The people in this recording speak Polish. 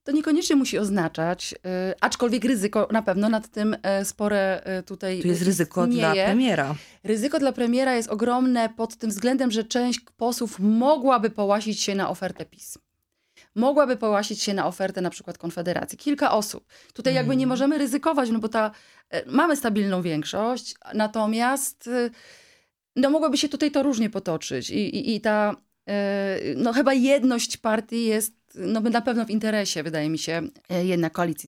To niekoniecznie musi oznaczać, aczkolwiek ryzyko na pewno nad tym spore tutaj Tu jest ryzyko dla istnieje. premiera. Ryzyko dla premiera jest ogromne pod tym względem, że część posłów mogłaby połasić się na ofertę PiS. Mogłaby połasić się na ofertę na przykład Konfederacji. Kilka osób. Tutaj jakby nie możemy ryzykować, no bo mamy stabilną większość, natomiast no mogłoby się tutaj to różnie potoczyć. I ta no chyba jedność partii jest no na pewno w interesie, wydaje mi się, jednak koalicji